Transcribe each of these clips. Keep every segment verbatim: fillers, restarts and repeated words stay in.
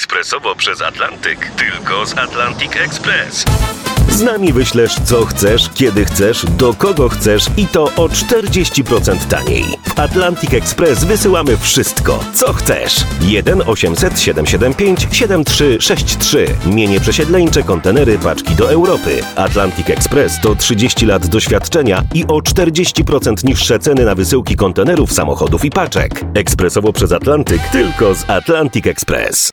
ekspresowo przez Atlantyk. Tylko z Atlantic Express. Z nami wyślesz co chcesz, kiedy chcesz, do kogo chcesz i to o czterdzieści procent taniej. W Atlantic Express wysyłamy wszystko, co chcesz. jeden osiemset siedemset siedemdziesiąt pięć siedemdziesiąt trzy sześćdziesiąt trzy. Mienie przesiedleńcze, kontenery, paczki do Europy. Atlantic Express to trzydzieści lat doświadczenia i o czterdzieści procent niższe ceny na wysyłki kontenerów, samochodów i paczek. Ekspresowo przez Atlantyk, tylko z Atlantic Express.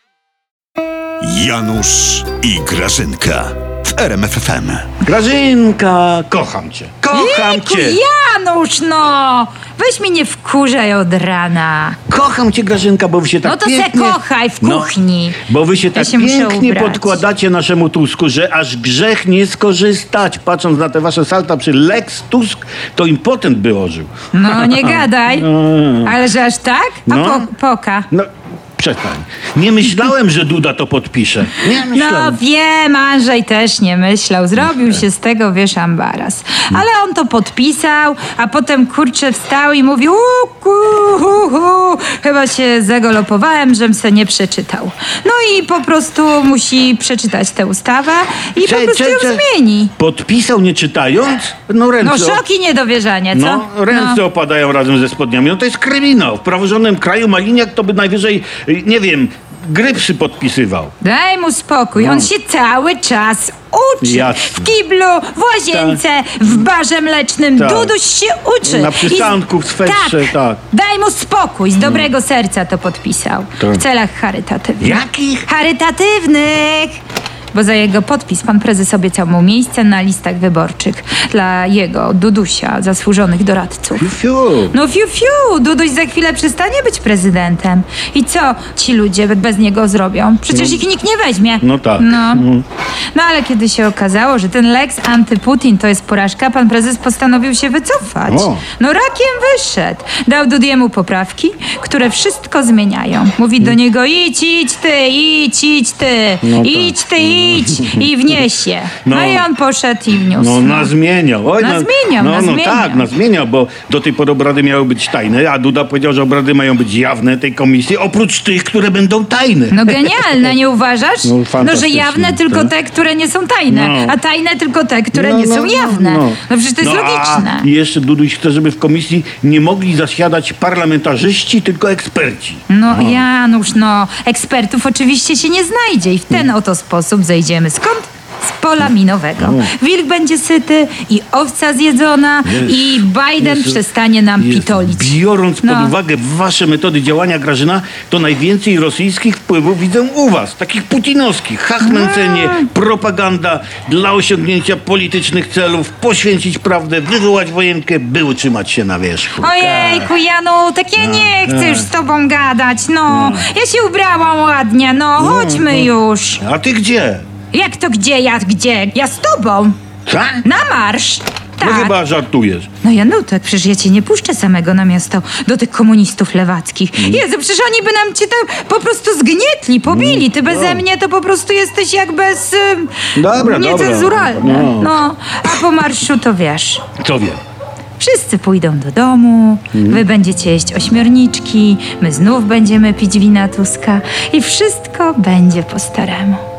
Janusz i Grażynka w R M F F M. Grażynka, kocham cię. Kocham Jejku, cię. Janusz, no! Weź mnie nie wkurzaj od rana. Kocham cię, Grażynka, bo wy się tak No to pięknie... se kochaj w kuchni. No, bo wy się Ja tak się muszę pięknie ubrać. podkładacie naszemu Tusku, że aż grzech nie skorzystać. Patrząc na te wasze salta przy Lex Tusk, to impotent by ożył. No nie gadaj. Ale że aż tak? A No. po, poka. No, przestań. Nie myślałem, że Duda to podpisze. Nie No myślałem. wiem, Andrzej też nie myślał. Zrobił się z tego, wiesz, ambaras. Ale on to podpisał, a potem kurczę wstał i mówił: u, ku, hu, hu. Chyba się zagolopowałem, żem se nie przeczytał. No i po prostu musi przeczytać tę ustawę i po Cze- prostu cze- ją cze- zmieni. Podpisał nie czytając? No ręce... No op- szok i niedowierzanie, co? No, ręce opadają razem ze spodniami. No to jest kryminał. W praworządnym kraju Maliniak to by najwyżej, y, nie wiem, grypsy podpisywał. Daj mu spokój, No. on się cały czas uczy. Jasne. W kiblu, w łazience, w barze mlecznym. Tak. Duduś się uczy. Na przystanku, I- w swetrze, tak. Daj mu spokój, z dobrego serca to podpisał. Tak. W celach charytatywnych. Jakich? Charytatywnych! Bo za jego podpis pan prezes obiecał mu miejsce na listach wyborczych dla jego, Dudusia, zasłużonych doradców. Fiu. No fiu fiu, Duduś za chwilę przestanie być prezydentem. I co ci ludzie bez niego zrobią? Przecież ich nikt nie weźmie. No tak. No. Mm. no ale kiedy się okazało, że ten Lex antyputin to jest porażka, pan prezes postanowił się wycofać. O. No rakiem wyszedł. Dał Dudiemu poprawki, które wszystko zmieniają. Mówi do niego: idź, idź ty, idź, idź ty, No tak. idź ty, idź i wnieś je. No. No. i on poszedł i wniósł. No, nazmieniał. Oj, Nazmieniał, no, no nazmieniał. tak, nazmieniał, bo do tej pory obrady miały być tajne, a Duda powiedział, że obrady mają być jawne tej komisji, oprócz tych, które będą tajne. No genialne, nie uważasz? No, No, że fantastycznie, jawne tylko tak. te, które nie są tajne, No. a tajne tylko te, które No, nie no, są no, jawne. No, no. przecież to jest No, logiczne. A i jeszcze Duduś chce, żeby w komisji nie mogli zasiadać parlamentarzyści, tylko eksperci. No Janusz, no ekspertów oczywiście się nie znajdzie i w ten oto sposób zejdziemy skąd? Z pola minowego. Wilk będzie syty i owca zjedzona i Biden Jezu. przestanie nam Jest. pitolić. Biorąc pod No. uwagę wasze metody działania, Grażyna, to najwięcej rosyjskich wpływów widzę u was. Takich putinowskich. Hachmęcenie, propaganda dla osiągnięcia politycznych celów, poświęcić prawdę, wywołać wojenkę, by utrzymać się na wierzchu. Ojejku, Janu, tak ja nie chcę już z tobą gadać, no. Ja się ubrałam ładnie, no. Chodźmy już. A ty gdzie? Jak to gdzie, ja gdzie? Ja z tobą. Co? Na marsz. No Tak. chyba żartujesz. No Janutek, przecież ja cię nie puszczę samego na miasto do tych komunistów lewackich. Mm. Jezu, przecież oni by nam cię tam po prostu zgnietli, pobili. Ty beze mnie to po prostu jesteś jak bez... ym, Dobra, niecenzuralne. dobra. No. No, a po marszu to wiesz... Co wiem? Wszyscy pójdą do domu, Mm. wy będziecie jeść ośmiorniczki, my znów będziemy pić wina Tuska i wszystko będzie po staremu.